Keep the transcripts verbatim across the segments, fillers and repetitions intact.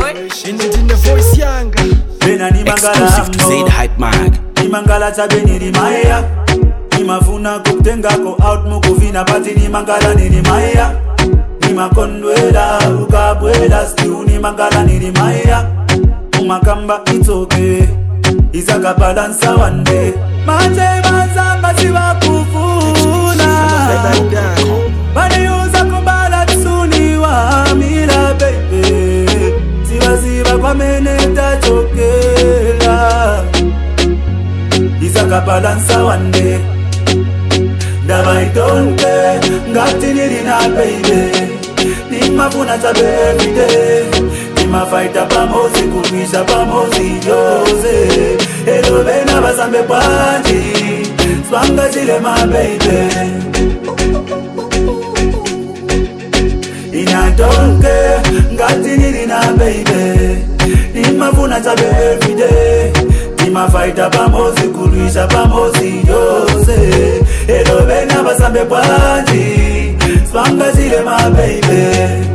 In the voice younger. Exclusive to Zaid Hype Mag. Ni mangala tabeni ni maya. Ni mafuna kutenga ko out mukuvina pati ni mangala ni maya. Ni makondwela ukabwela still ni mangala ni maya. Umakamba it's okay. Izaka balance one day. Manje manzanga siwa kufuna. Bani yuza kumbala tsuni wa mila baby. Siwa siwa kwa meneta chokela. Izaka balance one day. Daba itonke ngati nili na baby. Ni mafuna tabe every day. Ni mafaita pamozi kumisha pamozi yose. Hello bena basambe panji. Swanga chile my baby. Inatonke ngati nili na baby. Ni mafuna tabe every day. Ni mafaita pamozi kumisha pamozi yose. Hello bena basambe panji. Swanga chile my baby.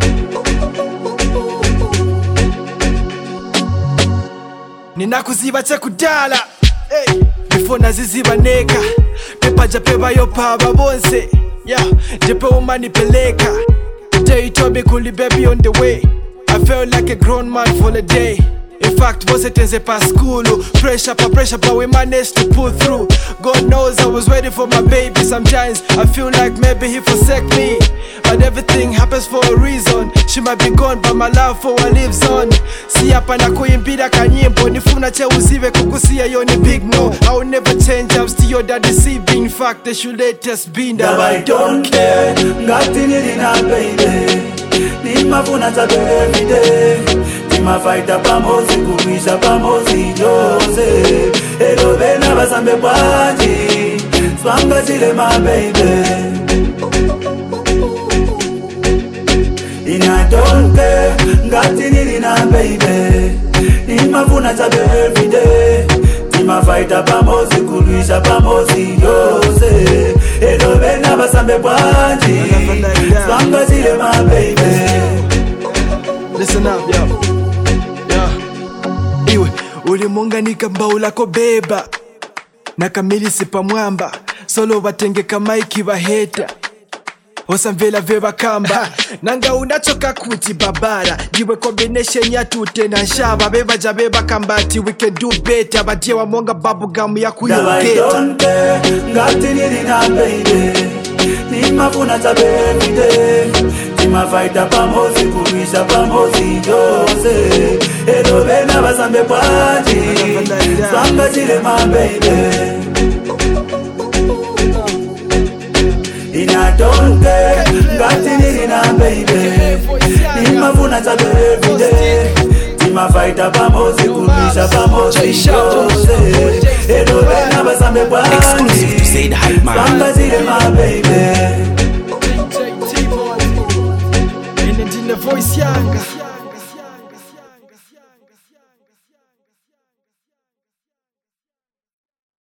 Ninakuziba chakudala hey. Before naziziba neka Pepa japeba yopa babonse yeah. Jepe umani peleka Day told me kuli baby on the way I felt like a grown man for the day. In fact, was it tense pa school? Pressure pa pressure pa we managed to pull through. God knows I was waiting for my baby. Sometimes I feel like maybe he forsake me, but everything happens for a reason. She might be gone but my love for her lives on. Si hapa na kuimbira kanyimbo nifuna che uzive kukusia yo ni big no. I will never change, I'm still your daddy deceiving. In fact, they should let us be that I don't care. Ngati nili na baby. Ni mafuna tabe every day. Ni mafaita pamozi kumisha pamozi yose. Hello bena basambe panji. Swanga chile my baby. Inatonke ngati nili na baby. Ni mafuna tabe every day. Ni mafaita pamozi kumisha pamozi yose. Hello bena basambe panji. Swanga chile my baby. Listen up, yo. Yeah. Iwe, ulimunganika mbaula ko beba. Nakamili sipa mwamba. Solo batenge kamaiki baheta. Osamvela veba kamba. Nanga unachoka kuti babara. Jiwe combination ya tute na nshaba. Beba jabeba kambati we can do better. Badia wa monga babu gamu ya kuyogeta. Ngati nili na baby. Ni mafuna tabe every day. Ni mafaita pamozi kumisha pamozi yose. Hello bena basambe panji. Swanga chile my baby. Inatonke ngati nili na baby. Ni mafuna tabe every day. Ni mafaita pamozi kumisha pamozi yose. Hello bena basambe panji. Exclusive to Zaid Hype Mag. Swanga chile my baby.